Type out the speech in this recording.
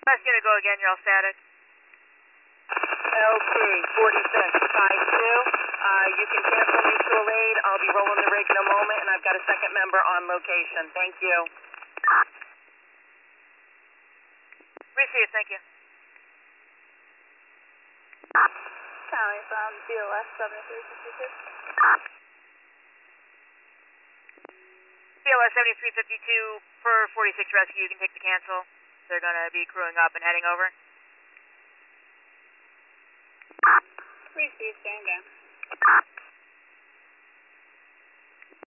That's gonna go again, you're all static. LT 4652. You can cancel mutual aid. I'll be rolling the rig in a moment, and I've got a second member on location. Thank you. Receive, thank you. Callie from BLS 7352. BLS 7352 for 46 rescue, you can take the cancel. They're gonna be crewing up and heading over. Receive, stand down.